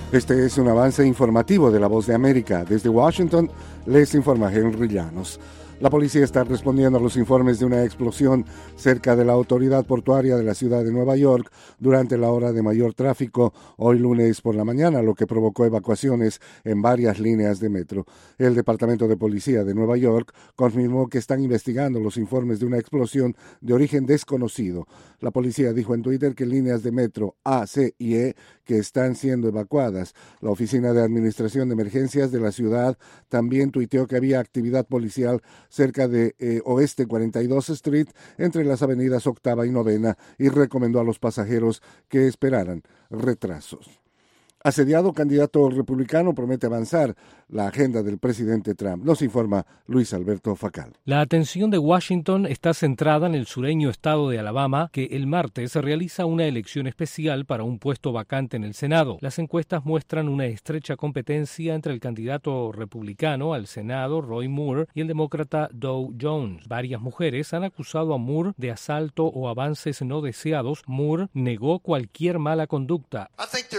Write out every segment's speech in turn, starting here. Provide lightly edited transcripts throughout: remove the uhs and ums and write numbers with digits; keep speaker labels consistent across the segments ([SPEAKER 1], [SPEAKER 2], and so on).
[SPEAKER 1] Este es un avance informativo de La Voz de América. Desde Washington les informa Henry Llanos. La policía está respondiendo a los informes de una explosión cerca de la autoridad portuaria de la ciudad de Nueva York durante la hora de mayor tráfico hoy lunes por la mañana, lo que provocó evacuaciones en varias líneas de metro. El Departamento de Policía de Nueva York confirmó que están investigando los informes de una explosión de origen desconocido. La policía dijo en Twitter que líneas de metro A, C y E que están siendo evacuadas. La Oficina de Administración de Emergencias de la ciudad también tuiteó que había actividad policial cerca de Oeste 42 Street, entre las avenidas Octava y Novena, y recomendó a los pasajeros que esperaran retrasos. Asediado candidato republicano promete avanzar la agenda del presidente Trump. Nos informa Luis Alberto Facal.
[SPEAKER 2] La atención de Washington está centrada en el sureño estado de Alabama, que el martes realiza una elección especial para un puesto vacante en el Senado. Las encuestas muestran una estrecha competencia entre el candidato republicano al Senado, Roy Moore, y el demócrata Dow Jones. Varias mujeres han acusado a Moore de asalto o avances no deseados. Moore negó cualquier mala conducta.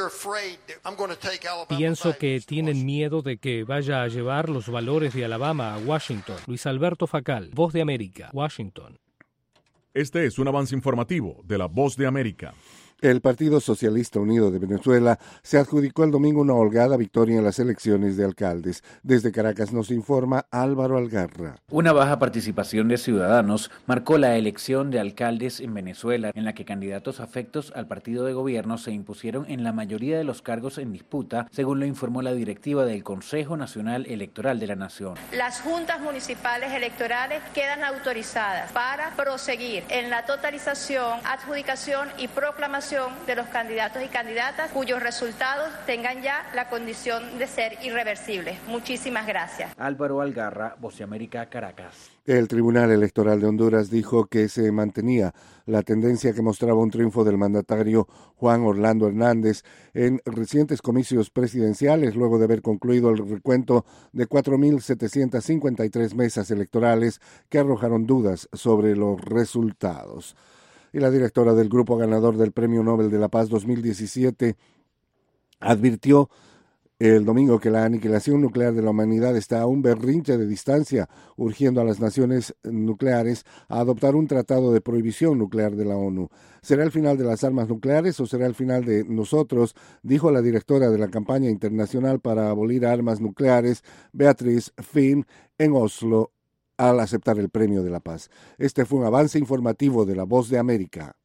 [SPEAKER 2] Pienso que tienen miedo de que vaya a llevar los valores de Alabama a Washington. Luis Alberto Facal, Voz de América, Washington.
[SPEAKER 3] Este es un avance informativo de La Voz de América.
[SPEAKER 1] El Partido Socialista Unido de Venezuela se adjudicó el domingo una holgada victoria en las elecciones de alcaldes. Desde Caracas nos informa Álvaro Algarra.
[SPEAKER 4] Una baja participación de ciudadanos marcó la elección de alcaldes en Venezuela, en la que candidatos afectos al partido de gobierno se impusieron en la mayoría de los cargos en disputa, según lo informó la directiva del Consejo Nacional Electoral de la Nación.
[SPEAKER 5] Las juntas municipales electorales quedan autorizadas para proseguir en la totalización, adjudicación y proclamación de los candidatos y candidatas cuyos resultados tengan ya la condición de ser irreversibles. Muchísimas gracias.
[SPEAKER 4] Álvaro Algarra, Voz de América, Caracas.
[SPEAKER 1] El Tribunal Electoral de Honduras dijo que se mantenía la tendencia que mostraba un triunfo del mandatario Juan Orlando Hernández en recientes comicios presidenciales, luego de haber concluido el recuento de 4.753 mesas electorales que arrojaron dudas sobre los resultados. Y la directora del grupo ganador del Premio Nobel de la Paz 2017 advirtió el domingo que la aniquilación nuclear de la humanidad está a un berrinche de distancia, urgiendo a las naciones nucleares a adoptar un tratado de prohibición nuclear de la ONU. ¿Será el final de las armas nucleares o será el final de nosotros?, dijo la directora de la campaña internacional para abolir armas nucleares, Beatriz Finn, en Oslo, al aceptar el Premio de la Paz. Este fue un avance informativo de La Voz de América.